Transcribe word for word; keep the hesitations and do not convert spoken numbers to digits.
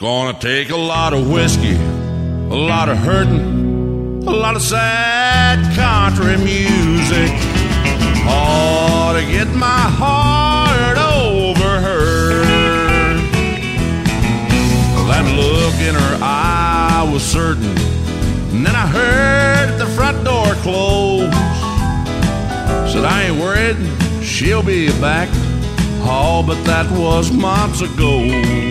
Gonna take a lot of whiskey, a lot of hurting, a lot of sad country music, all to get my heart over her. That look in her eye was certain, and then I heard the front door close. Said I ain't worried, she'll be back. Oh, but that was months ago.